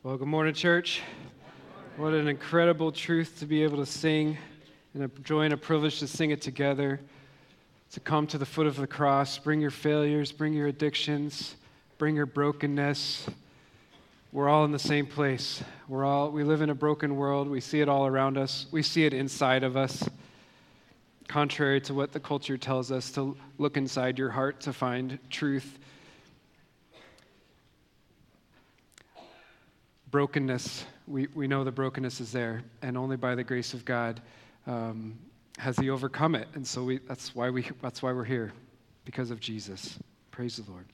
Well, good morning, church. What an incredible truth to be able to sing, and a joy and a privilege to sing it together, to come to the foot of the cross, bring your failures, bring your addictions, bring your brokenness. We're all in the same place. We live in a broken world. We see it all around us. We see it inside of us. Contrary to what the culture tells us, to look inside your heart to find truth. Brokenness, we know the brokenness is there, and only by the grace of God has He overcome it. And so that's why we're here, because of Jesus. Praise the Lord.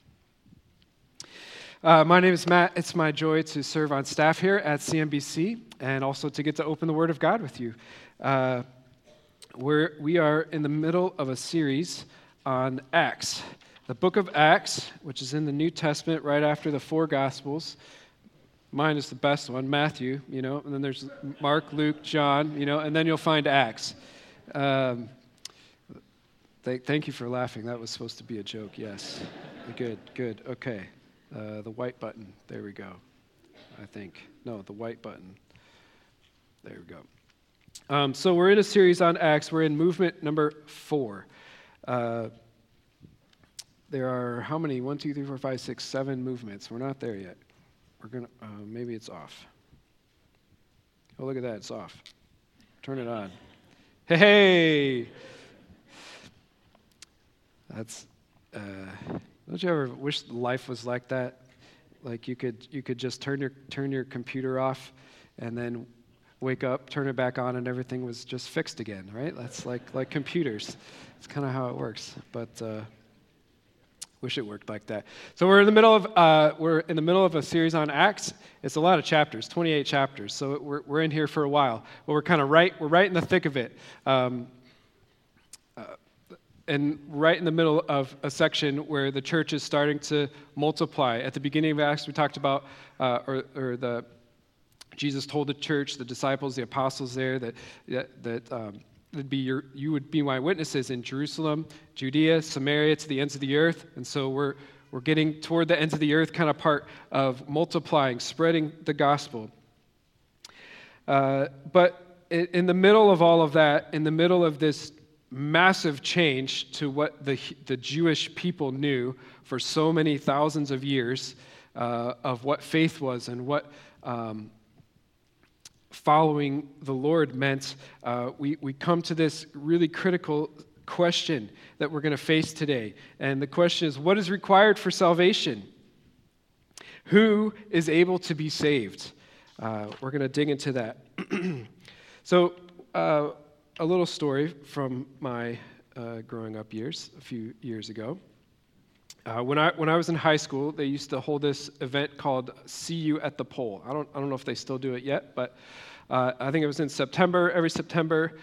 My name is Matt. It's my joy to serve on staff here at CMBC, and also to get to open the Word of God with you. We are in the middle of a series on Acts, the book of Acts, which is in the New Testament, right after the four Gospels. Mine is the best one, Matthew, and then there's Mark, Luke, John, and then you'll find Acts. Thank you for laughing. That was supposed to be a joke, yes. Good, okay. The white button, there we go, I think. No, the white button. There we go. So we're in a series on Acts. We're in movement number 4. There are how many? 1, 2, 3, 4, 5, 6, 7 movements. We're not there yet. We're going to, maybe it's off. Oh, look at that, it's off. Turn it on. Hey! That's, don't you ever wish life was like that? Like you could just turn your computer off and then wake up, turn it back on, and everything was just fixed again, right? That's like computers. It's kind of how it works, but wish it worked like that. So we're in the middle of a series on Acts. It's a lot of chapters, 28 chapters. So we're in here for a while, but we're right in the thick of it, and right in the middle of a section where the church is starting to multiply. At the beginning of Acts, we talked about Jesus told the church, the disciples, the apostles there, that you would be my witnesses in Jerusalem, Judea, Samaria, to the ends of the earth. And so we're getting toward the ends of the earth kind of part of multiplying, spreading the gospel. But in the middle of all of that, in the middle of this massive change to what the Jewish people knew for so many thousands of years of what faith was and what following the Lord meant, we come to this really critical question that we're going to face today. And the question is, what is required for salvation? Who is able to be saved? We're going to dig into that. So, a little story from my growing up years, a few years ago. When I was in high school, they used to hold this event called See You at the Pole. I don't know if they still do it yet, but I think it was in September. Every September,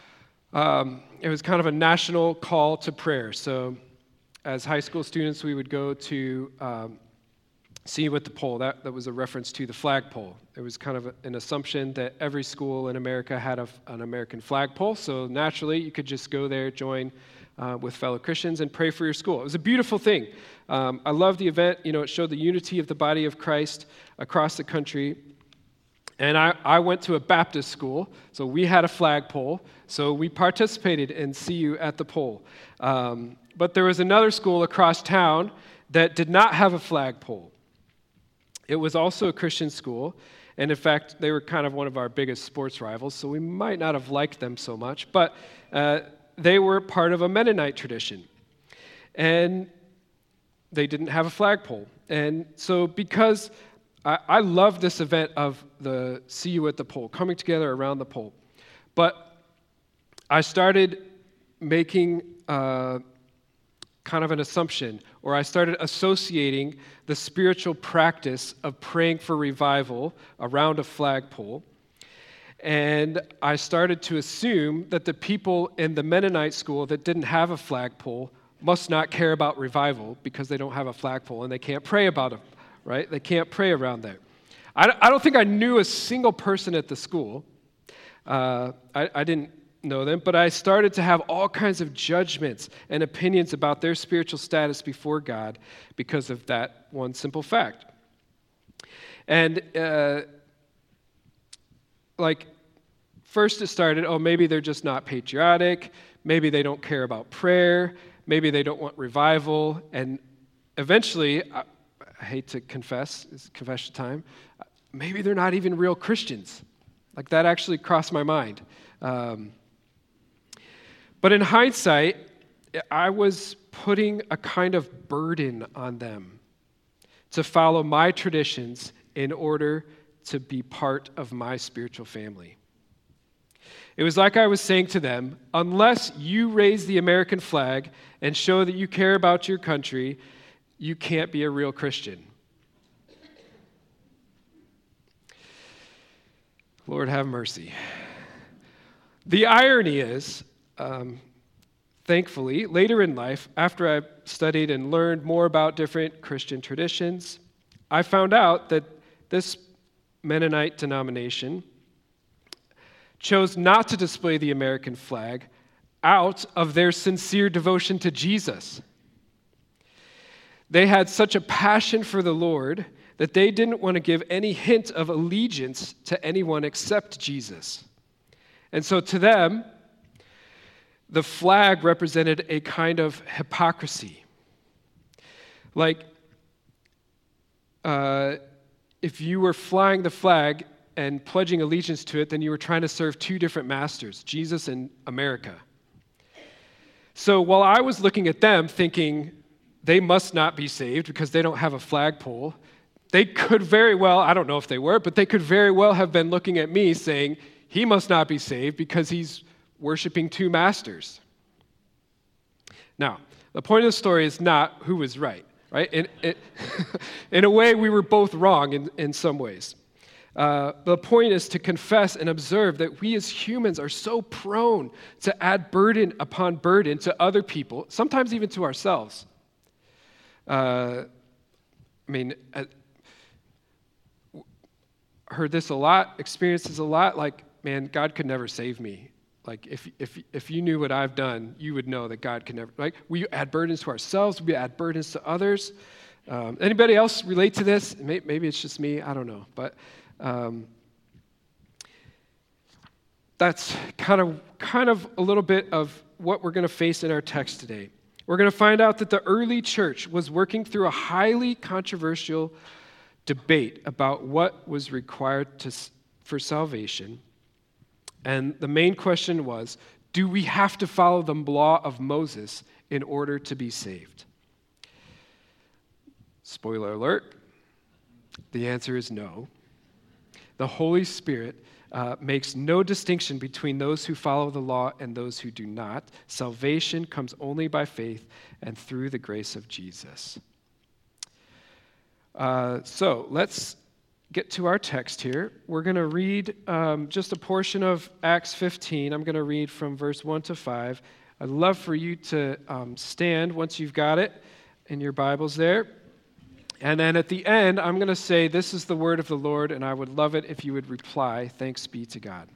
it was kind of a national call to prayer. So, as high school students, we would go to See You at the Pole. That was a reference to the flagpole. There was kind of an assumption that every school in America had an American flagpole. So naturally, you could just go there, join with fellow Christians and pray for your school. It was a beautiful thing. I loved the event. It showed the unity of the body of Christ across the country. And I went to a Baptist school, so we had a flagpole. So we participated in See You at the Pole. But there was another school across town that did not have a flagpole. It was also a Christian school. And in fact, they were kind of one of our biggest sports rivals, so we might not have liked them so much. But they were part of a Mennonite tradition. And they didn't have a flagpole. And so because I love this event of the See You at the Pole, coming together around the pole. But I started making kind of an assumption, or I started associating the spiritual practice of praying for revival around a flagpole. And I started to assume that the people in the Mennonite school that didn't have a flagpole must not care about revival because they don't have a flagpole and they can't pray about it, right? They can't pray around there. I don't think I knew a single person at the school. I didn't know them, but I started to have all kinds of judgments and opinions about their spiritual status before God because of that one simple fact. And first it started, maybe they're just not patriotic. Maybe they don't care about prayer. Maybe they don't want revival. And eventually, I hate to confess, it's confession time, maybe they're not even real Christians. Like that actually crossed my mind. But in hindsight, I was putting a kind of burden on them to follow my traditions in order to be part of my spiritual family. It was like I was saying to them, unless you raise the American flag and show that you care about your country, you can't be a real Christian. Lord, have mercy. The irony is, thankfully, later in life, after I studied and learned more about different Christian traditions, I found out that this Mennonite denomination chose not to display the American flag out of their sincere devotion to Jesus. They had such a passion for the Lord that they didn't want to give any hint of allegiance to anyone except Jesus. And so to them, the flag represented a kind of hypocrisy. Like, if you were flying the flag and pledging allegiance to it, then you were trying to serve two different masters, Jesus and America. So while I was looking at them thinking they must not be saved because they don't have a flagpole, they could very well, I don't know if they were, but they could very well have been looking at me saying, he must not be saved because he's worshiping two masters. Now, the point of the story is not who was right? In a way, we were both wrong in some ways. The point is to confess and observe that we as humans are so prone to add burden upon burden to other people, sometimes even to ourselves. I heard this a lot, experienced this a lot, like, man, God could never save me. Like, if you knew what I've done, you would know that God could never, like, we add burdens to ourselves, we add burdens to others. Anybody else relate to this? Maybe it's just me, I don't know, but that's kind of a little bit of what we're going to face in our text today. We're going to find out that the early church was working through a highly controversial debate about what was required for salvation. And the main question was, do we have to follow the law of Moses in order to be saved? Spoiler alert, the answer is no. The Holy Spirit makes no distinction between those who follow the law and those who do not. Salvation comes only by faith and through the grace of Jesus. So let's get to our text here. We're going to read just a portion of Acts 15. I'm going to read from verse 1 to 5. I'd love for you to stand once you've got it in your Bibles there. And then at the end, I'm going to say, this is the word of the Lord, and I would love it if you would reply, thanks be to God.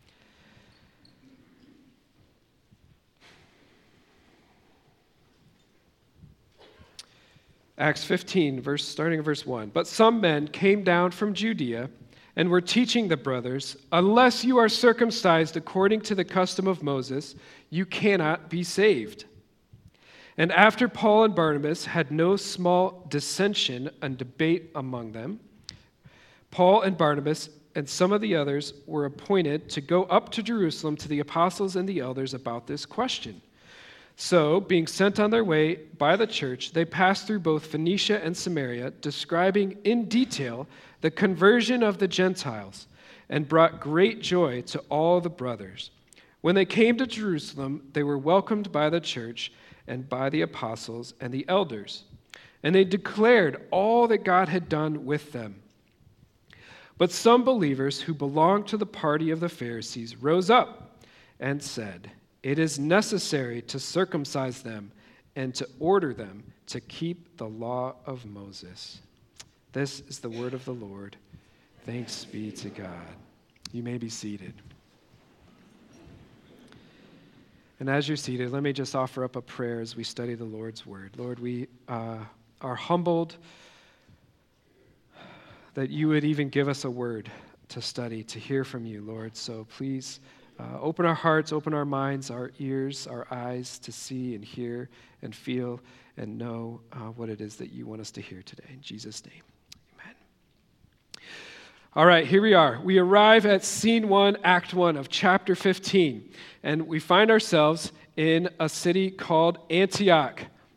Acts 15, starting in verse 1. But some men came down from Judea and were teaching the brothers, unless you are circumcised according to the custom of Moses, you cannot be saved. And after Paul and Barnabas had no small dissension and debate among them, Paul and Barnabas and some of the others were appointed to go up to Jerusalem to the apostles and the elders about this question. So, being sent on their way by the church, they passed through both Phoenicia and Samaria, describing in detail the conversion of the Gentiles, and brought great joy to all the brothers. When they came to Jerusalem, they were welcomed by the church and by the apostles and the elders, and they declared all that God had done with them. But some believers who belonged to the party of the Pharisees rose up and said, "It is necessary to circumcise them and to order them to keep the law of Moses." This is the word of the Lord. Thanks be to God. You may be seated. And as you're seated, let me just offer up a prayer as we study the Lord's word. Lord, we are humbled that you would even give us a word to study, to hear from you, Lord. So please open our hearts, open our minds, our ears, our eyes to see and hear and feel and know what it is that you want us to hear today. In Jesus' name, amen. All right, here we are. We arrive at scene 1, act 1 of chapter 15, and we find ourselves in a city called Antioch.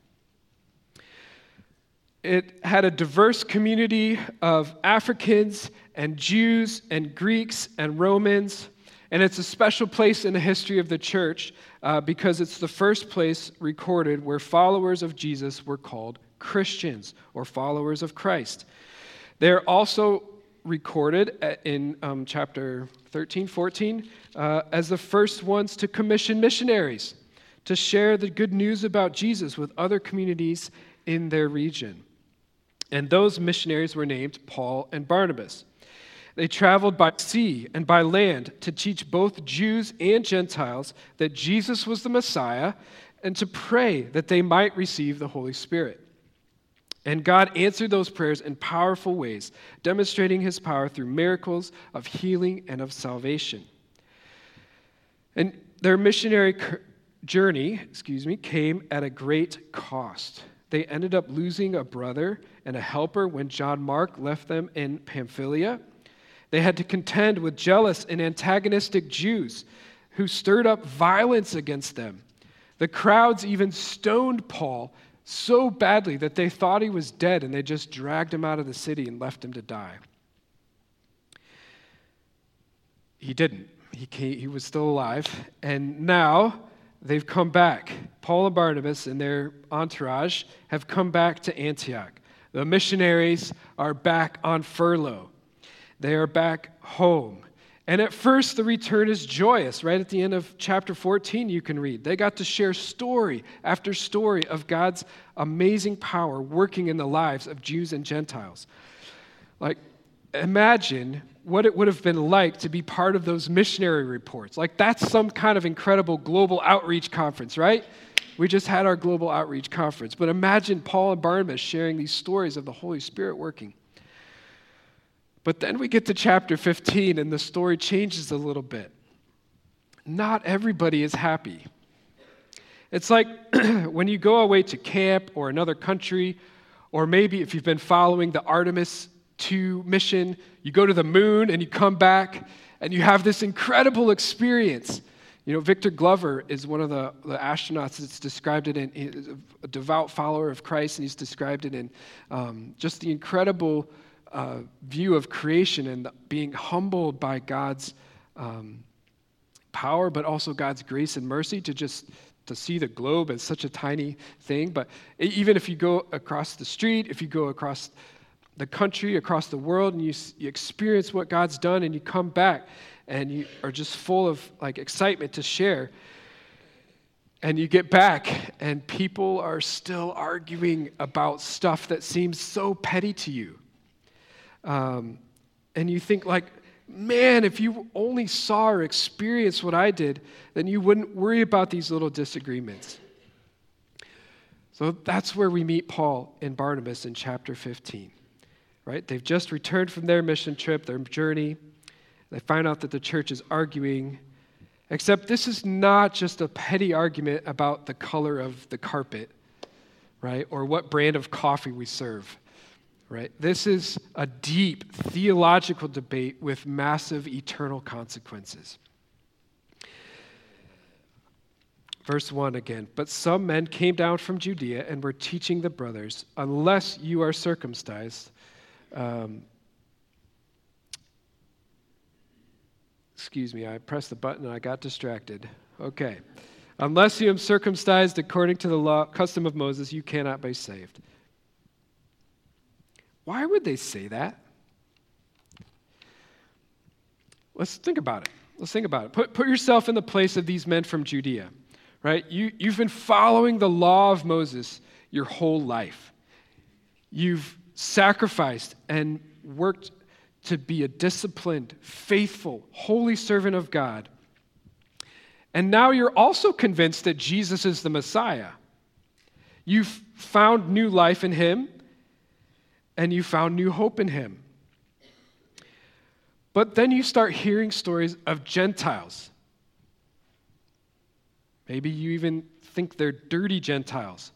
It had a diverse community of Africans and Jews and Greeks and Romans, and it's a special place in the history of the church because it's the first place recorded where followers of Jesus were called Christians or followers of Christ. They're also recorded in chapter 13, 14 as the first ones to commission missionaries to share the good news about Jesus with other communities in their region. And those missionaries were named Paul and Barnabas. They traveled by sea and by land to teach both Jews and Gentiles that Jesus was the Messiah and to pray that they might receive the Holy Spirit. And God answered those prayers in powerful ways, demonstrating his power through miracles of healing and of salvation. And their missionary journey, came at a great cost. They ended up losing a brother and a helper when John Mark left them in Pamphylia. They had to contend with jealous and antagonistic Jews who stirred up violence against them. The crowds even stoned Paul so badly that they thought he was dead, and they just dragged him out of the city and left him to die. He didn't. He was still alive, and now they've come back. Paul and Barnabas and their entourage have come back to Antioch. The missionaries are back on furlough. They are back home. And at first, the return is joyous. Right at the end of chapter 14, you can read. They got to share story after story of God's amazing power working in the lives of Jews and Gentiles. Like, imagine what it would have been like to be part of those missionary reports. Like, that's some kind of incredible global outreach conference, right? We just had our global outreach conference. But imagine Paul and Barnabas sharing these stories of the Holy Spirit working. But then we get to chapter 15, and the story changes a little bit. Not everybody is happy. It's like when you go away to camp or another country, or maybe if you've been following the Artemis II mission, you go to the moon and you come back, and you have this incredible experience. You know, Victor Glover is one of the astronauts that's described it he's a devout follower of Christ, and he's described it in just the incredible view of creation and being humbled by God's power, but also God's grace and mercy to see the globe as such a tiny thing. But even if you go across the street, if you go across the country, across the world, and you experience what God's done, and you come back, and you are just full of like excitement to share. And you get back, and people are still arguing about stuff that seems so petty to you. And you think like, man, if you only saw or experienced what I did, then you wouldn't worry about these little disagreements. So that's where we meet Paul and Barnabas in chapter 15, right? They've just returned from their mission trip, their journey. They find out that the church is arguing, except this is not just a petty argument about the color of the carpet, right? Or what brand of coffee we serve, right? This is a deep theological debate with massive eternal consequences. Verse 1 again, but some men came down from Judea and were teaching the brothers, unless you are circumcised, I pressed the button and I got distracted. Okay. Unless you am circumcised according to the law, custom of Moses, you cannot be saved. Why would they say that? Let's think about it. Put yourself in the place of these men from Judea, right? You've been following the law of Moses your whole life. You've sacrificed and worked to be a disciplined, faithful, holy servant of God. And now you're also convinced that Jesus is the Messiah. You've found new life in him, and you found new hope in him. But then you start hearing stories of Gentiles. Maybe you even think they're dirty Gentiles.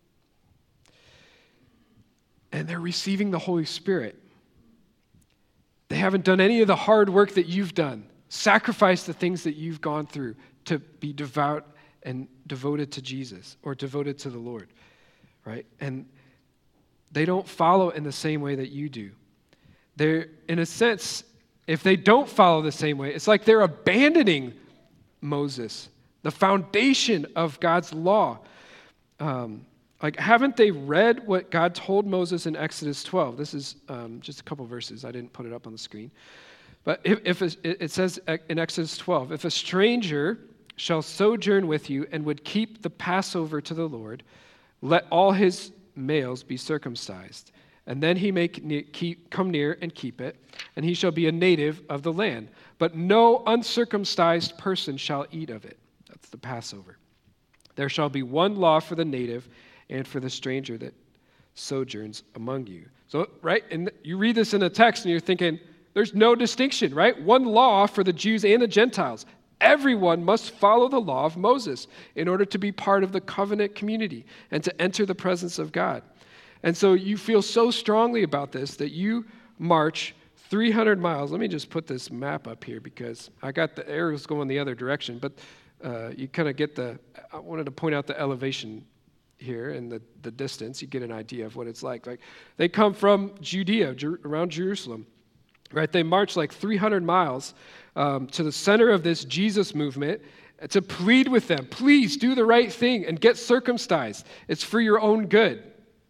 And they're receiving the Holy Spirit. They haven't done any of the hard work that you've done, sacrificed the things that you've gone through to be devout and devoted to Jesus or devoted to the Lord, right? And they don't follow in the same way that you do. They're, in a sense, if they don't follow the same way, it's like they're abandoning Moses, the foundation of God's law. Like, haven't they read what God told Moses in Exodus 12? This is just a couple verses. I didn't put it up on the screen. But it says in Exodus 12, if a stranger shall sojourn with you and would keep the Passover to the Lord, let all his males be circumcised. And then he may come near and keep it, and he shall be a native of the land. But no uncircumcised person shall eat of it. That's the Passover. There shall be one law for the native and for the stranger that sojourns among you. So, right, and you read this in the text and you're thinking, there's no distinction, right? One law for the Jews and the Gentiles. Everyone must follow the law of Moses in order to be part of the covenant community and to enter the presence of God. And so you feel so strongly about this that you march 300 miles. Let me just put this map up here because I got the arrows going the other direction, but you kind of get I wanted to point out the elevation here and the distance. You get an idea of what it's like. Like, they come from Judea, around Jerusalem, right? They march like 300 miles to the center of this Jesus movement to plead with them, please do the right thing and get circumcised. It's for your own good.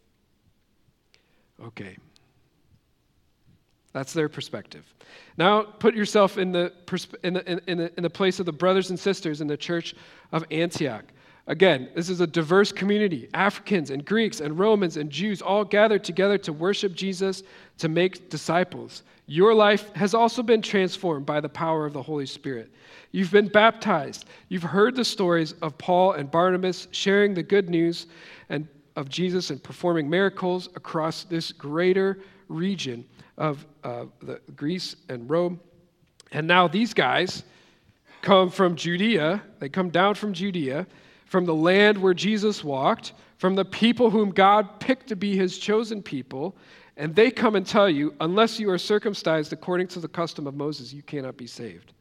Okay. That's their perspective. Now put yourself in the place of the brothers and sisters in the church of Antioch. Again, this is a diverse community. Africans and Greeks and Romans and Jews all gathered together to worship Jesus, to make disciples. Your life has also been transformed by the power of the Holy Spirit. You've been baptized. You've heard the stories of Paul and Barnabas sharing the good news and of Jesus and performing miracles across this greater region of Greece and Rome. And now these guys come from Judea. They come down from Judea, from the land where Jesus walked, from the people whom God picked to be his chosen people, and they come and tell you, unless you are circumcised according to the custom of Moses, you cannot be saved.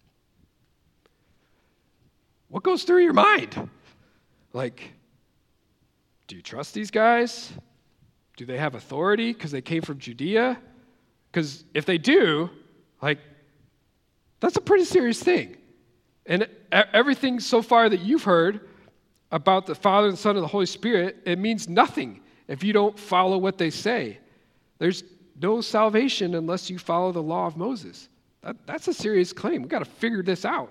What goes through your mind? Like, do you trust these guys? Do they have authority because they came from Judea? Because if they do, like, that's a pretty serious thing. And everything so far that you've heard about the Father, the Son, and the Holy Spirit, it means nothing if you don't follow what they say. There's no salvation unless you follow the law of Moses. That's a serious claim. We've got to figure this out.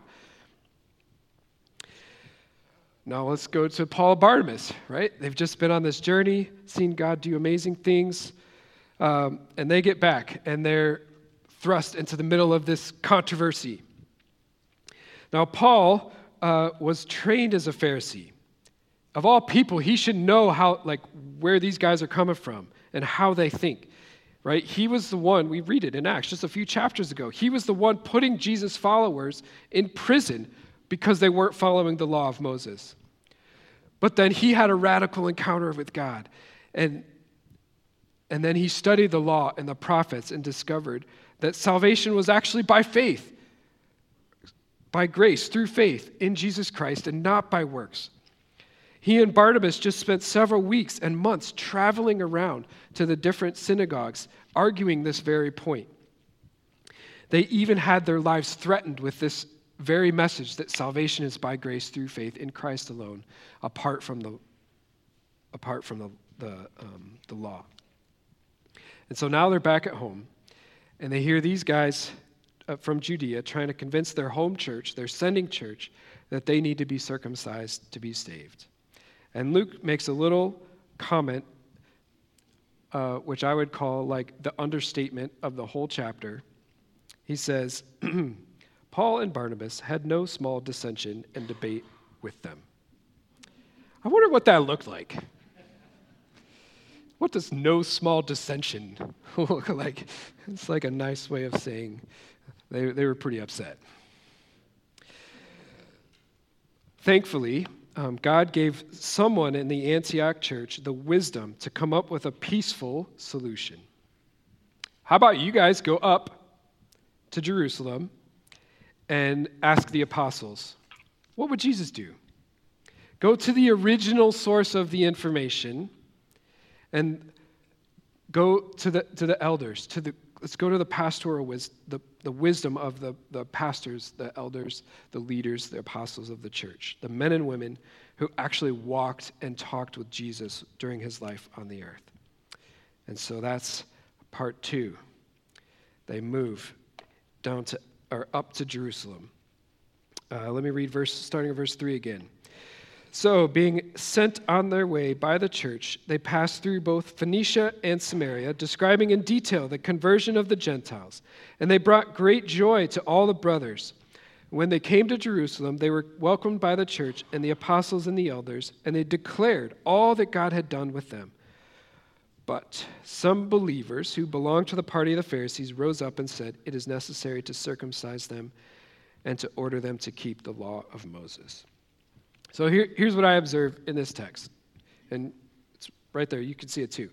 Now let's go to Paul and Barnabas, right? They've just been on this journey, seen God do amazing things, and they get back, and they're thrust into the middle of this controversy. Now, Paul was trained as a Pharisee. Of all people, he should know where these guys are coming from and how they think, right? He was the one, we read it in Acts just a few chapters ago, he was the one putting Jesus' followers in prison because they weren't following the law of Moses. But then he had a radical encounter with God. And then he studied the law and the prophets and discovered that salvation was actually by faith, by grace, through faith in Jesus Christ and not by works. He and Barnabas just spent several weeks and months traveling around to the different synagogues, arguing this very point. They even had their lives threatened with this very message that salvation is by grace through faith in Christ alone, apart from the law. And so now they're back at home, and they hear these guys from Judea trying to convince their home church, their sending church, that they need to be circumcised to be saved. And Luke makes a little comment, which I would call like the understatement of the whole chapter. He says, Paul and Barnabas had no small dissension and debate with them. I wonder what that looked like. What does no small dissension look like? It's like a nice way of saying They were pretty upset. Thankfully, God gave someone in the Antioch church the wisdom to come up with a peaceful solution. How about you guys go up to Jerusalem and ask the apostles, what would Jesus do? Go to the original source of the information and go to the elders, let's go to the pastoral wisdom, the wisdom of the pastors, the elders, the leaders, the apostles of the church, the men and women who actually walked and talked with Jesus during his life on the earth. And so that's part 2. They move up to Jerusalem. Let me read starting at verse 3 again. So, being sent on their way by the church, they passed through both Phoenicia and Samaria, describing in detail the conversion of the Gentiles. And they brought great joy to all the brothers. When they came to Jerusalem, they were welcomed by the church and the apostles and the elders, and they declared all that God had done with them. But some believers who belonged to the party of the Pharisees rose up and said, "It is necessary to circumcise them and to order them to keep the law of Moses." So here's what I observe in this text. And it's right there. You can see it too.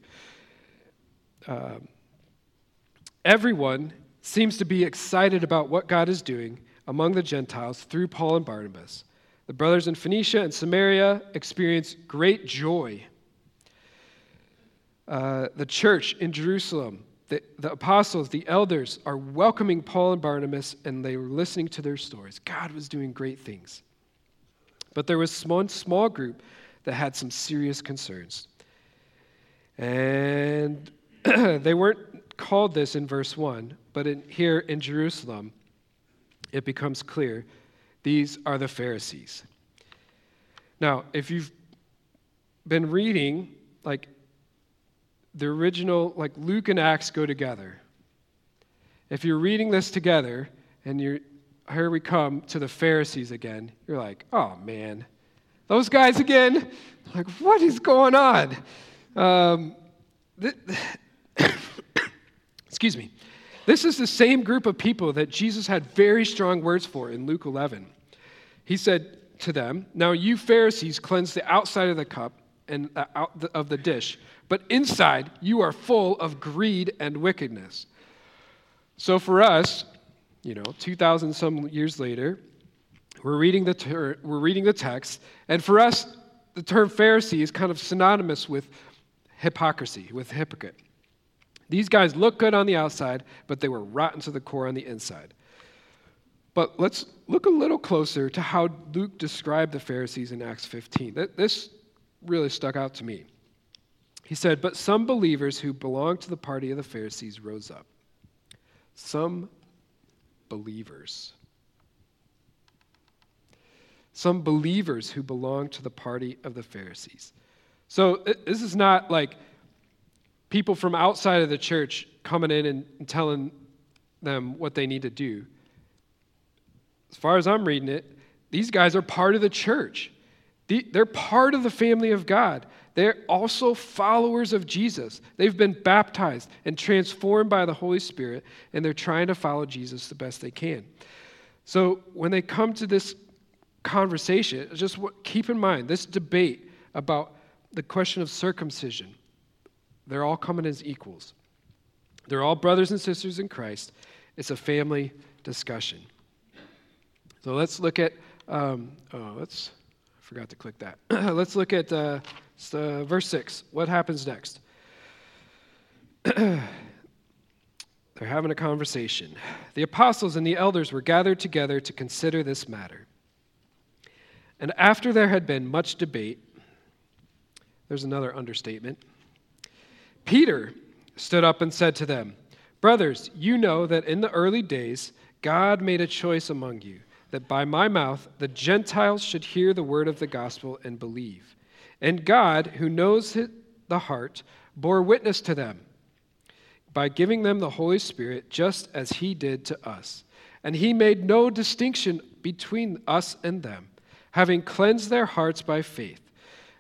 Everyone seems to be excited about what God is doing among the Gentiles through Paul and Barnabas. The brothers in Phoenicia and Samaria experience great joy. The church in Jerusalem, the apostles, the elders are welcoming Paul and Barnabas, and they were listening to their stories. God was doing great things. But there was one small group that had some serious concerns. And they weren't called this in verse 1, but here in Jerusalem, it becomes clear these are the Pharisees. Now, if you've been reading, the original, Luke and Acts go together. If you're reading this together and here we come to the Pharisees again, you're like, oh man, those guys again? What is going on? Excuse me. This is the same group of people that Jesus had very strong words for in Luke 11. He said to them, "Now you Pharisees cleanse the outside of the cup and of the dish, but inside you are full of greed and wickedness." So for us, 2,000 some years later, we're reading the text, and for us, the term Pharisee is kind of synonymous with hypocrisy, with hypocrite. These guys look good on the outside, but they were rotten to the core on the inside. But let's look a little closer to how Luke described the Pharisees in Acts 15. This really stuck out to me. He said, "But some believers who belonged to the party of the Pharisees rose up." Some believers. Some believers who belonged to the party of the Pharisees. So this is not like people from outside of the church coming in and telling them what they need to do. As far as I'm reading it, these guys are part of the church. They're part of the family of God. They're also followers of Jesus. They've been baptized and transformed by the Holy Spirit, and they're trying to follow Jesus the best they can. So when they come to this conversation, keep in mind this debate about the question of circumcision. They're all coming as equals. They're all brothers and sisters in Christ. It's a family discussion. So let's look at, I forgot to click that. Let's look at verse 6. What happens next? They're having a conversation. The apostles and the elders were gathered together to consider this matter. And after there had been much debate, there's another understatement, Peter stood up and said to them, "Brothers, you know that in the early days God made a choice among you, that by my mouth the Gentiles should hear the word of the gospel and believe. And God, who knows the heart, bore witness to them by giving them the Holy Spirit, just as he did to us. And he made no distinction between us and them, having cleansed their hearts by faith.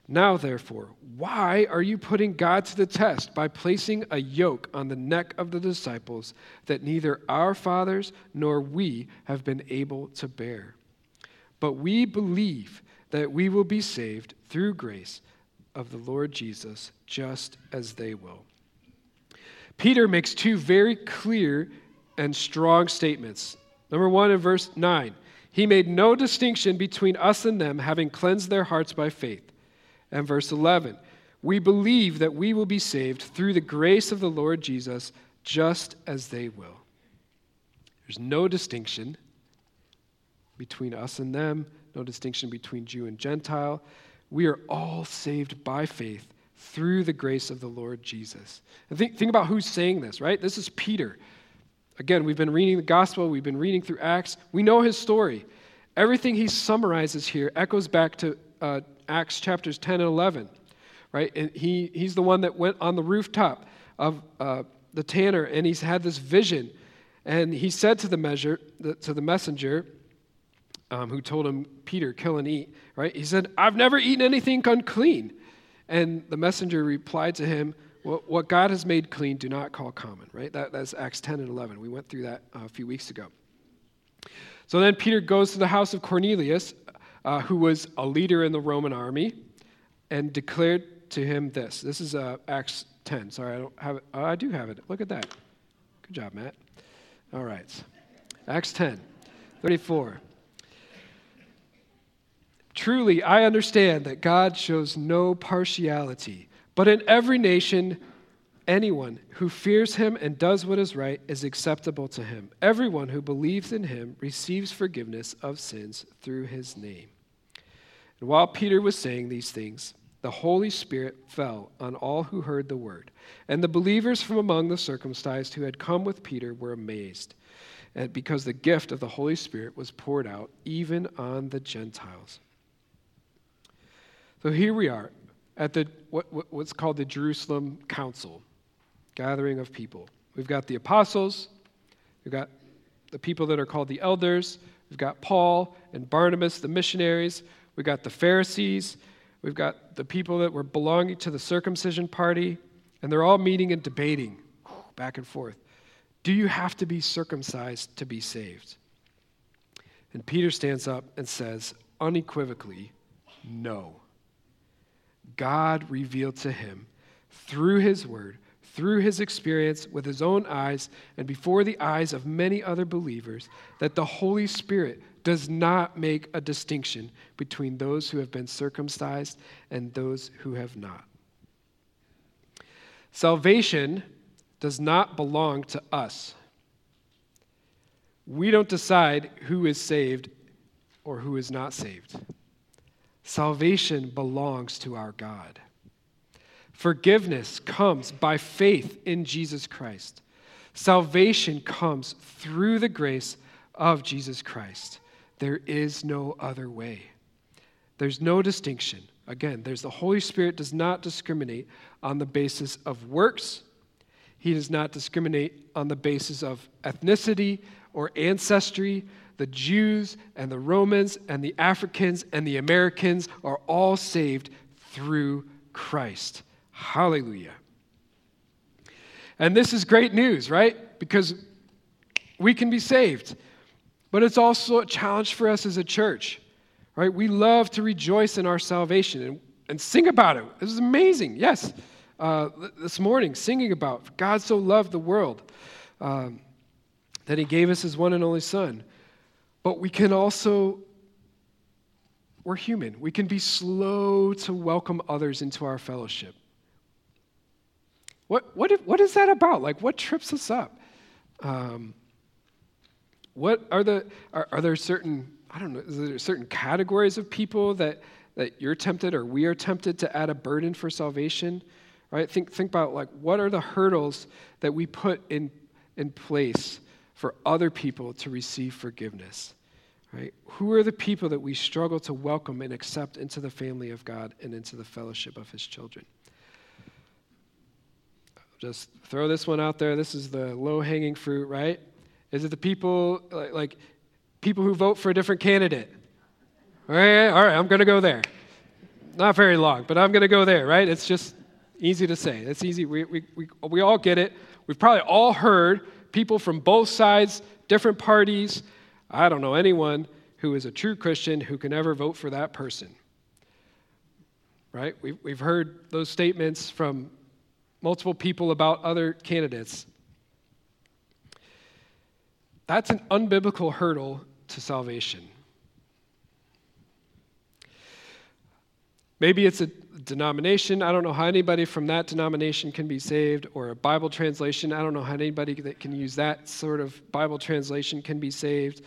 Now, therefore, why are you putting God to the test by placing a yoke on the neck of the disciples that neither our fathers nor we have been able to bear? But we believe that we will be saved through grace of the Lord Jesus, just as they will. Peter makes two very clear and strong statements. Number one, in verse 9, he made no distinction between us and them, having cleansed their hearts by faith. And verse 11, we believe that we will be saved through the grace of the Lord Jesus, just as they will. There's no distinction between us and them, no distinction between Jew and Gentile. We are all saved by faith through the grace of the Lord Jesus. And think about who's saying this, right? This is Peter. Again, we've been reading the gospel, we've been reading through Acts. We know his story. Everything he summarizes here echoes back to Acts chapters 10 and 11, right? And he's the one that went on the rooftop of the tanner, and he's had this vision. And he said to the messenger, who told him, Peter, kill and eat, right? He said, I've never eaten anything unclean. And the messenger replied to him, what God has made clean, do not call common, right? That's Acts 10 and 11. We went through that a few weeks ago. So then Peter goes to the house of Cornelius, who was a leader in the Roman army, and declared to him this. This is Acts 10. Sorry, I don't have it. I do have it. Look at that. Good job, Matt. All right. Acts 10, 34. Truly, I understand that God shows no partiality, but in every nation, anyone who fears him and does what is right is acceptable to him. Everyone who believes in him receives forgiveness of sins through his name. And while Peter was saying these things, the Holy Spirit fell on all who heard the word. And the believers from among the circumcised who had come with Peter were amazed, and because the gift of the Holy Spirit was poured out even on the Gentiles. So here we are at what's called the Jerusalem Council, gathering of people. We've got the apostles, we've got the people that are called the elders, we've got Paul and Barnabas, the missionaries, we've got the Pharisees, we've got the people that were belonging to the circumcision party, and they're all meeting and debating back and forth. Do you have to be circumcised to be saved? And Peter stands up and says unequivocally, no. God revealed to him through his word, through his experience with his own eyes and before the eyes of many other believers, that the Holy Spirit does not make a distinction between those who have been circumcised and those who have not. Salvation does not belong to us. We don't decide who is saved or who is not saved. Salvation belongs to our God. Forgiveness comes by faith in Jesus Christ. Salvation comes through the grace of Jesus Christ. There is no other way. There's no distinction. Again, the Holy Spirit does not discriminate on the basis of works. He does not discriminate on the basis of ethnicity or ancestry. The Jews and the Romans and the Africans and the Americans are all saved through Christ. Hallelujah. And this is great news, right? Because we can be saved. But it's also a challenge for us as a church, right? We love to rejoice in our salvation and sing about it. This is amazing. Yes, this morning, singing about God so loved the world that he gave us his one and only Son. But we can also, we're human. We can be slow to welcome others into our fellowship. What is that about? Like, what trips us up? What are there certain, I don't know, is there certain categories of people that you're tempted or we are tempted to add a burden for salvation? Right? Think about, like, what are the hurdles that we put in place for other people to receive forgiveness, right? Who are the people that we struggle to welcome and accept into the family of God and into the fellowship of his children? Just throw this one out there. This is the low-hanging fruit, right? Is it the people, like people who vote for a different candidate? All right, I'm going to go there. not very long, but I'm going to go there, right? It's just easy to say. It's easy. We all get it. We've probably all heard people from both sides, different parties. I don't know anyone who is a true Christian who can ever vote for that person, right? We've heard those statements from multiple people about other candidates. That's an unbiblical hurdle to salvation. Maybe it's a denomination. I don't know how anybody from that denomination can be saved, or a Bible translation. I don't know how anybody that can use that sort of Bible translation can be saved.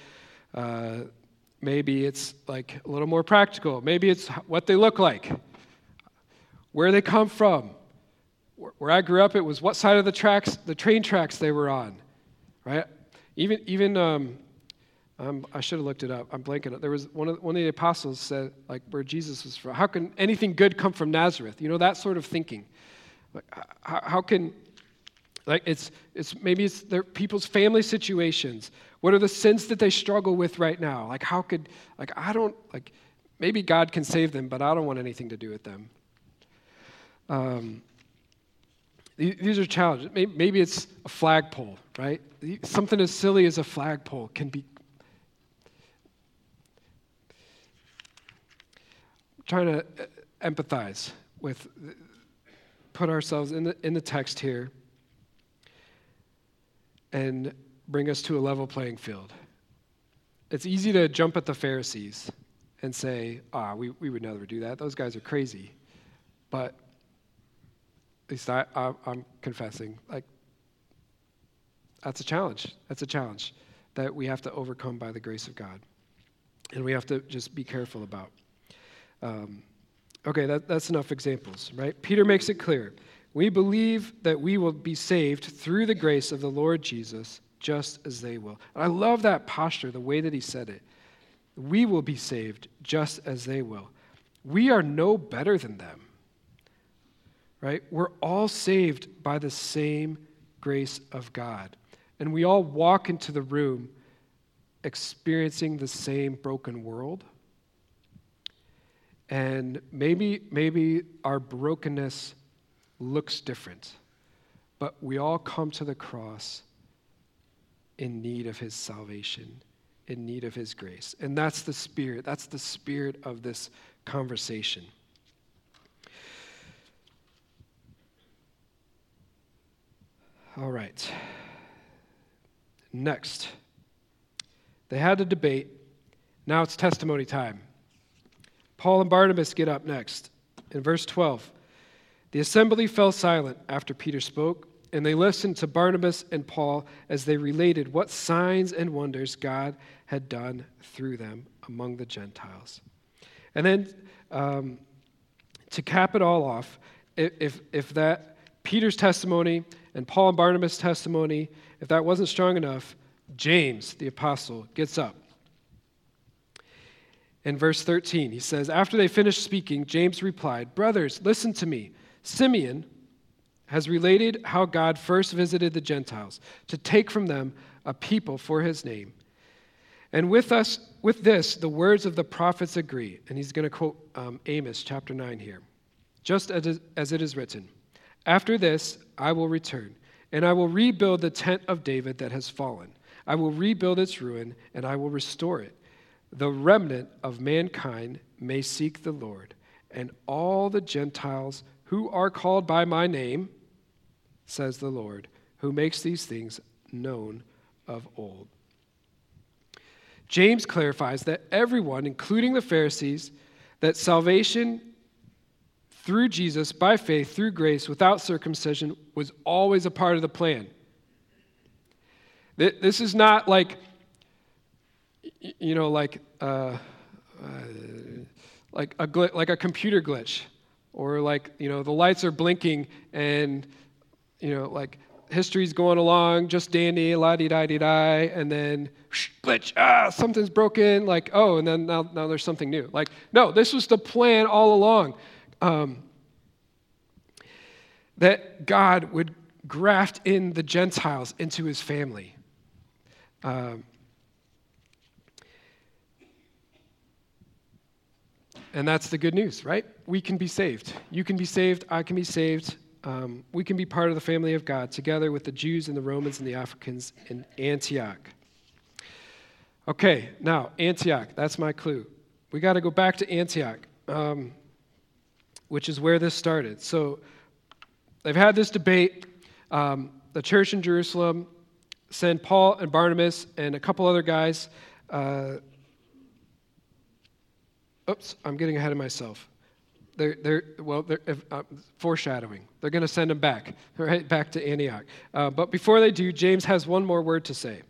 Maybe it's like a little more practical. Maybe it's what they look like, where they come from. Where I grew up, it was what side of the train tracks they were on, right? Even I should have looked it up. I'm blanking. There was one of the apostles said, like, where Jesus was from. How can anything good come from Nazareth? You know, that sort of thinking. Like, how can, like, maybe it's their people's family situations. What are the sins that they struggle with right now? Like, how could, like, I don't, like, maybe God can save them, but I don't want anything to do with them. These are challenges. Maybe it's a flagpole, right? Something as silly as a flagpole can be. Trying to empathize with, put ourselves in the text here and bring us to a level playing field. It's easy to jump at the Pharisees and say, we would never do that. Those guys are crazy. But at least I'm confessing, like, that's a challenge. That's a challenge that we have to overcome by the grace of God. And we have to just be careful about. Okay, that's enough examples, right? Peter makes it clear. We believe that we will be saved through the grace of the Lord Jesus, just as they will. And I love that posture, the way that he said it. We will be saved just as they will. We are no better than them, right? We're all saved by the same grace of God. And we all walk into the room experiencing the same broken world. And maybe our brokenness looks different, but we all come to the cross in need of his salvation, in need of his grace. And that's the spirit of this conversation. All right. Next, they had a debate. Now it's testimony time. Paul and Barnabas get up next. In verse 12, the assembly fell silent after Peter spoke, and they listened to Barnabas and Paul as they related what signs and wonders God had done through them among the Gentiles. And then to cap it all off, if that Peter's testimony and Paul and Barnabas' testimony, if that wasn't strong enough, James, the apostle, gets up. In verse 13, he says, after they finished speaking, James replied, brothers, listen to me. Simeon has related how God first visited the Gentiles to take from them a people for his name. And with this, the words of the prophets agree. And he's going to quote Amos chapter 9 here. Just as it is written, after this, I will return, and I will rebuild the tent of David that has fallen. I will rebuild its ruin, and I will restore it. The remnant of mankind may seek the Lord, and all the Gentiles who are called by my name, says the Lord, who makes these things known of old. James clarifies that everyone, including the Pharisees, that salvation through Jesus, by faith, through grace, without circumcision, was always a part of the plan. This is not like, you know, like a computer glitch, or like, you know, the lights are blinking and, you know, like history's going along just dandy, la-di-da-di-di, and then glitch, something's broken, like, oh, and then now there's something new. Like, no, this was the plan all along, that God would graft in the Gentiles into his family. And that's the good news, right? We can be saved. You can be saved. I can be saved. We can be part of the family of God together with the Jews and the Romans and the Africans in Antioch. Okay, now, Antioch, that's my clue. We got to go back to Antioch, which is where this started. So they've had this debate. The church in Jerusalem sent Paul and Barnabas and a couple other guys. Oops, I'm getting ahead of myself. They're foreshadowing. They're going to send them back, right, back to Antioch. But before they do, James has one more word to say.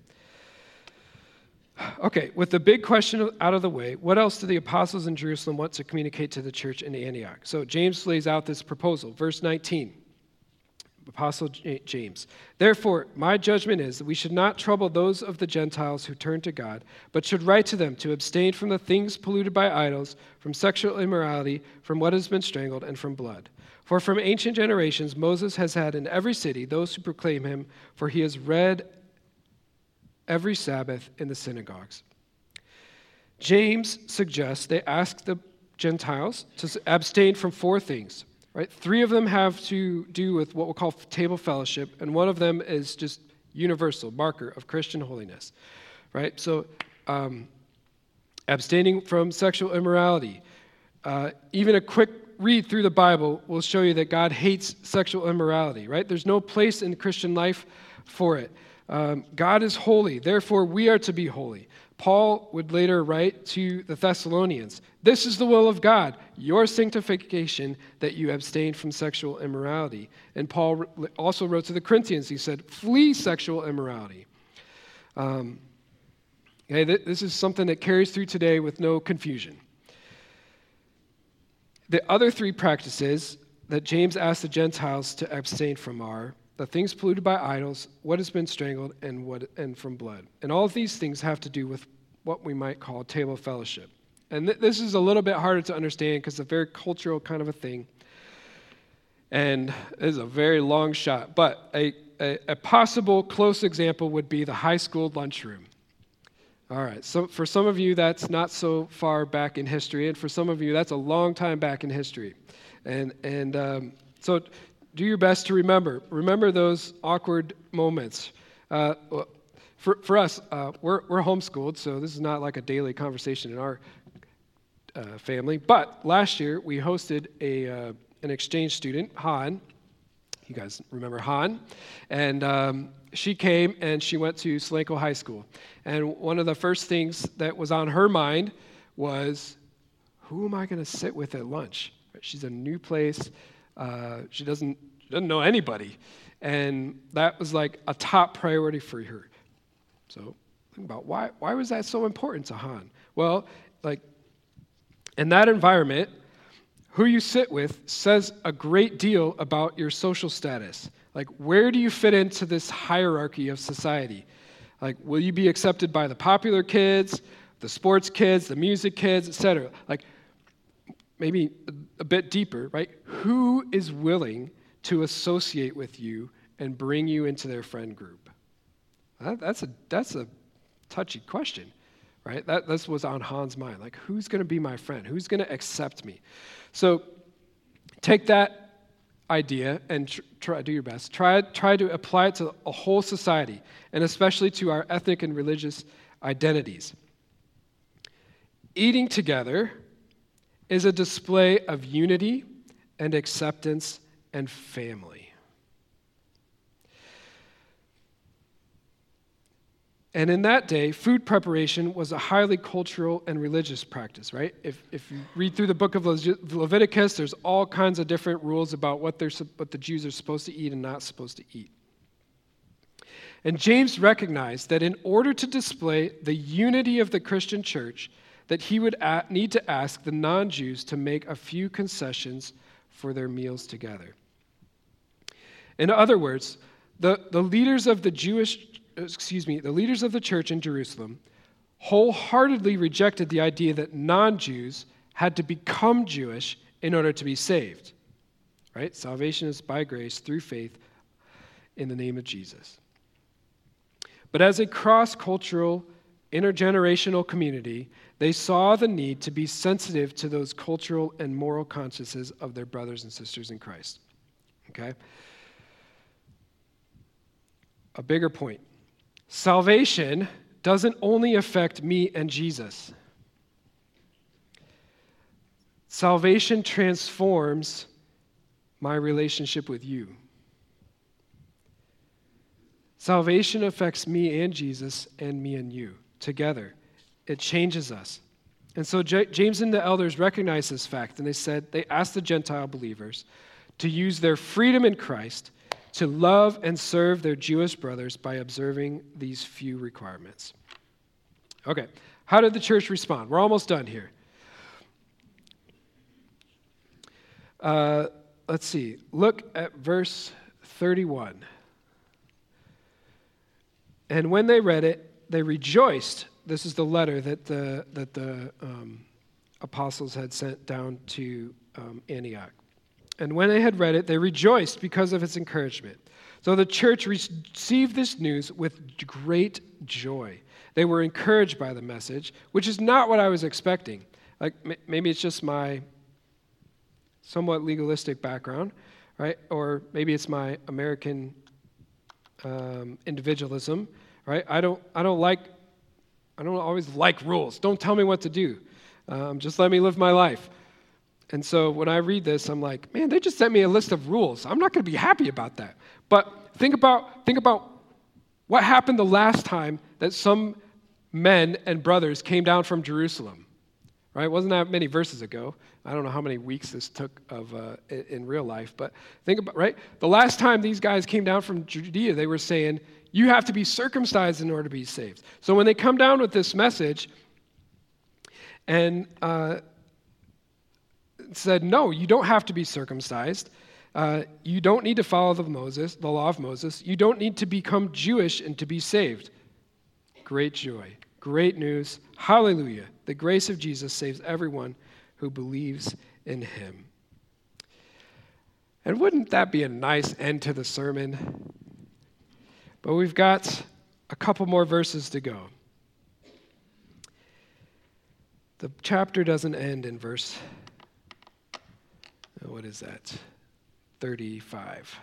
Okay, with the big question out of the way, what else do the apostles in Jerusalem want to communicate to the church in Antioch? So James lays out this proposal. Verse 19, Apostle James. Therefore, my judgment is that we should not trouble those of the Gentiles who turn to God, but should write to them to abstain from the things polluted by idols, from sexual immorality, from what has been strangled, and from blood. For from ancient generations Moses has had in every city those who proclaim him, for he is read every Sabbath in the synagogues. James suggests they ask the Gentiles to abstain from four things. Right? 3 of them have to do with what we'll call table fellowship, and one of them is just universal marker of Christian holiness. Right? So, abstaining from sexual immorality. Even a quick read through the Bible will show you that God hates sexual immorality. Right? There's no place in Christian life for it. God is holy, therefore we are to be holy. Paul would later write to the Thessalonians, this is the will of God, your sanctification, that you abstain from sexual immorality. And Paul also wrote to the Corinthians, he said, flee sexual immorality. This is something that carries through today with no confusion. The other 3 practices that James asked the Gentiles to abstain from are the things polluted by idols, what has been strangled, and from blood. And all of these things have to do with what we might call table fellowship. And this is a little bit harder to understand because it's a very cultural kind of a thing. And it is a very long shot. But a possible close example would be the high school lunchroom. All right, so for some of you, that's not so far back in history. And for some of you, that's a long time back in history. So do your best to remember those awkward moments. For us, we're homeschooled, so this is not like a daily conversation in our family. But last year, we hosted an exchange student, Han. You guys remember Han? And she came and she went to Solanco High School. And one of the first things that was on her mind was, who am I going to sit with at lunch? She's in a new place. She doesn't know anybody. And that was like a top priority for her. So think about why was that so important to Han? Well, like in that environment, who you sit with says a great deal about your social status. Like, where do you fit into this hierarchy of society? Like, will you be accepted by the popular kids, the sports kids, the music kids, etc.? Like, maybe a bit deeper, right? Who is willing to associate with you and bring you into their friend group? That's a touchy question, right? That's what's on Han's mind. Like, who's going to be my friend? Who's going to accept me? So take that idea and do your best. Try to apply it to a whole society, and especially to our ethnic and religious identities. Eating together is a display of unity and acceptance and family. And in that day, food preparation was a highly cultural and religious practice, right? If you read through the book of Leviticus, there's all kinds of different rules about what the Jews are supposed to eat and not supposed to eat. And James recognized that in order to display the unity of the Christian church, that he would need to ask the non-Jews to make a few concessions for their meals together. In other words, the leaders of the leaders of the church in Jerusalem wholeheartedly rejected the idea that non-Jews had to become Jewish in order to be saved. Right? Salvation is by grace through faith in the name of Jesus. But as a cross-cultural intergenerational community, they saw the need to be sensitive to those cultural and moral consciences of their brothers and sisters in Christ. Okay? A bigger point. Salvation doesn't only affect me and Jesus. Salvation transforms my relationship with you. Salvation affects me and Jesus and me and you together. It changes us. And so James and the elders recognized this fact, and they asked the Gentile believers to use their freedom in Christ to love and serve their Jewish brothers by observing these few requirements. Okay, how did the church respond? We're almost done here. Let's see. Look at verse 31. And when they read it, they rejoiced. This is the letter that the apostles had sent down to Antioch. And when they had read it, they rejoiced because of its encouragement. So the church received this news with great joy. They were encouraged by the message, which is not what I was expecting. Like maybe it's just my somewhat legalistic background, right? Or maybe it's my American individualism, right? I don't always like rules. Don't tell me what to do. Just let me live my life. And so when I read this, I'm like, man, they just sent me a list of rules. I'm not going to be happy about that. But think about what happened the last time that some men and brothers came down from Jerusalem, right? It wasn't that many verses ago. I don't know how many weeks this took in real life, but think about, right? The last time these guys came down from Judea, they were saying, you have to be circumcised in order to be saved. So when they come down with this message and said, no, you don't have to be circumcised. You don't need to follow the law of Moses. You don't need to become Jewish and to be saved. Great joy, great news. Hallelujah. The grace of Jesus saves everyone who believes in him. And wouldn't that be a nice end to the sermon? But we've got a couple more verses to go. The chapter doesn't end in verse, what is that? 35.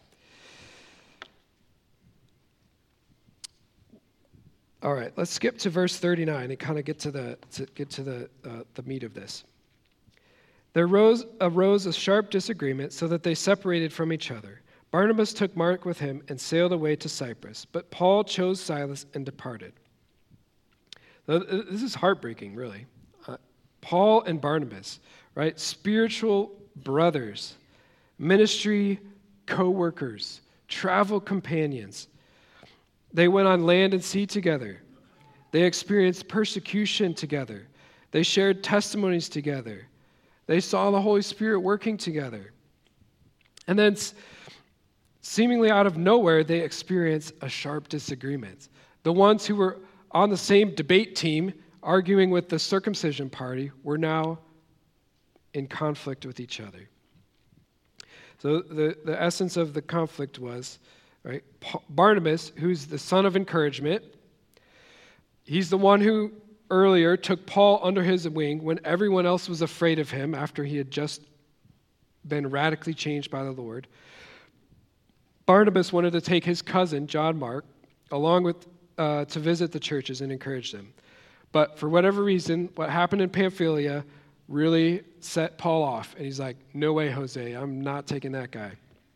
All right, let's skip to verse 39 and kind of get to the meat of this. There arose a sharp disagreement so that they separated from each other. Barnabas took Mark with him and sailed away to Cyprus, but Paul chose Silas and departed. This is heartbreaking, really. Paul and Barnabas, right? Spiritual brothers, ministry co-workers, travel companions. They went on land and sea together. They experienced persecution together. They shared testimonies together. They saw the Holy Spirit working together. And then seemingly out of nowhere, they experienced a sharp disagreement. The ones who were on the same debate team arguing with the circumcision party were now in conflict with each other. So the essence of the conflict was, right, Barnabas, who's the son of encouragement, he's the one who earlier took Paul under his wing when everyone else was afraid of him after he had just been radically changed by the Lord. Barnabas wanted to take his cousin, John Mark, along with to visit the churches and encourage them. But for whatever reason, what happened in Pamphylia really set Paul off. And he's like, no way, Jose, I'm not taking that guy.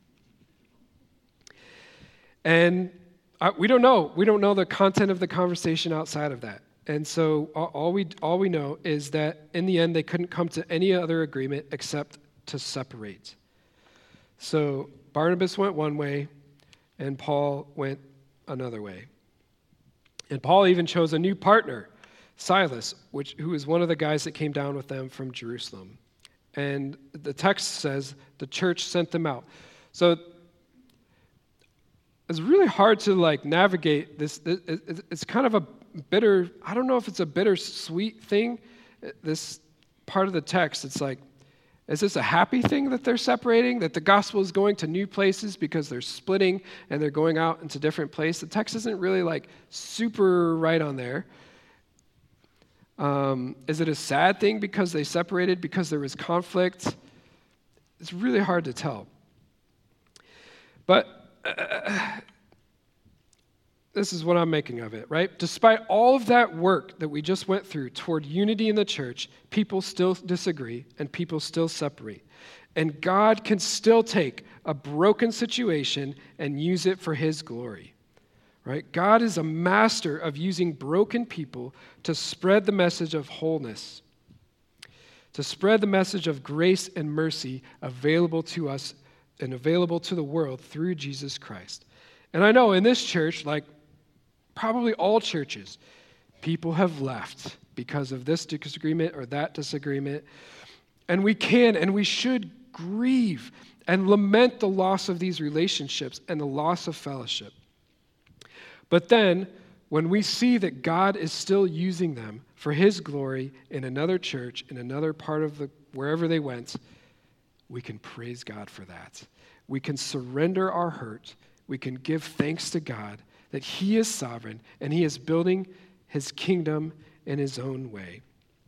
And we don't know. We don't know the content of the conversation outside of that. And so all we know is that in the end, they couldn't come to any other agreement except to separate. So Barnabas went one way, and Paul went another way. And Paul even chose a new partner, Silas, who was one of the guys that came down with them from Jerusalem. And the text says the church sent them out. So it's really hard to navigate this. It's kind of a bitter, I don't know if it's a bittersweet thing. This part of the text, it's like, is this a happy thing that they're separating, that the gospel is going to new places because they're splitting and they're going out into different places? The text isn't really super right on there. Is it a sad thing because they separated, because there was conflict? It's really hard to tell. But this is what I'm making of it, right? Despite all of that work that we just went through toward unity in the church, people still disagree and people still separate. And God can still take a broken situation and use it for his glory, right? God is a master of using broken people to spread the message of wholeness, to spread the message of grace and mercy available to us and available to the world through Jesus Christ. And I know in this church, like probably all churches, people have left because of this disagreement or that disagreement. And we can and we should grieve and lament the loss of these relationships and the loss of fellowship. But then, when we see that God is still using them for his glory in another church, in another part of wherever they went, we can praise God for that. We can surrender our hurt. We can give thanks to God that he is sovereign and he is building his kingdom in his own way.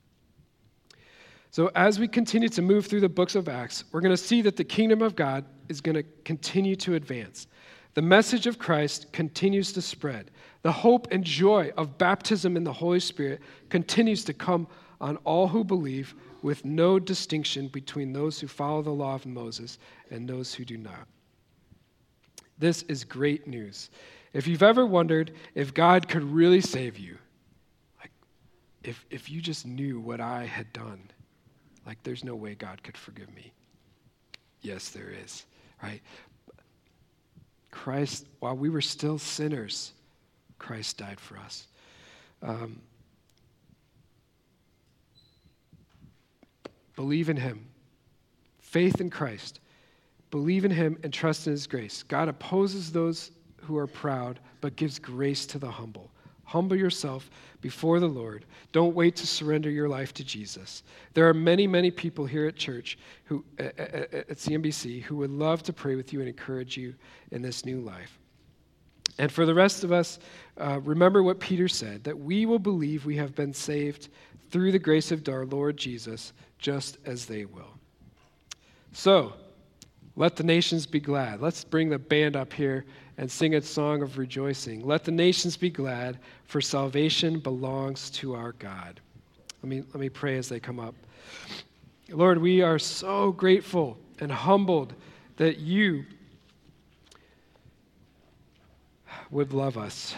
So as we continue to move through the books of Acts, we're going to see that the kingdom of God is going to continue to advance. The message of Christ continues to spread. The hope and joy of baptism in the Holy Spirit continues to come on all who believe, with no distinction between those who follow the law of Moses and those who do not. This is great news. If you've ever wondered if God could really save you, like if you just knew what I had done, like there's no way God could forgive me. Yes, there is, right? Christ, while we were still sinners, Christ died for us. Believe in him. Faith in Christ. Believe in him and trust in his grace. God opposes those who are proud, but gives grace to the humble. Humble yourself before the Lord. Don't wait to surrender your life to Jesus. There are many, many people here at church who, at CMBC, who would love to pray with you and encourage you in this new life. And for the rest of us, remember what Peter said, that we will believe we have been saved through the grace of our Lord Jesus, just as they will. So, let the nations be glad. Let's bring the band up here and sing a song of rejoicing. Let the nations be glad, for salvation belongs to our God. Let me pray as they come up. Lord, we are so grateful and humbled that you would love us.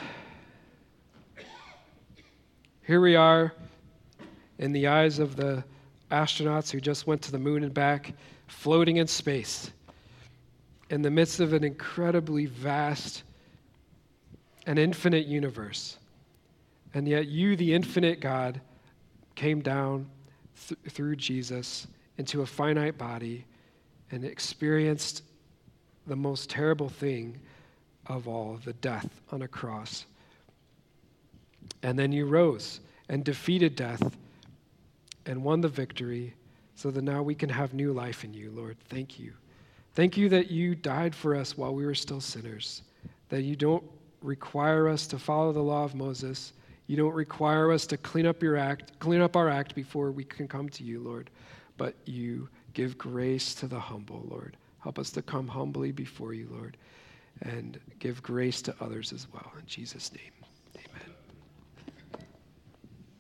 Here we are in the eyes of the astronauts who just went to the moon and back, floating in space, in the midst of an incredibly vast and infinite universe. And yet you, the infinite God, came down through Jesus into a finite body and experienced the most terrible thing of all, the death on a cross. And then you rose and defeated death and won the victory so that now we can have new life in you, Lord. Thank you. Thank you that you died for us while we were still sinners, that you don't require us to follow the law of Moses. You don't require us to clean up our act before we can come to you, Lord, but you give grace to the humble, Lord. Help us to come humbly before you, Lord, and give grace to others as well. In Jesus' name.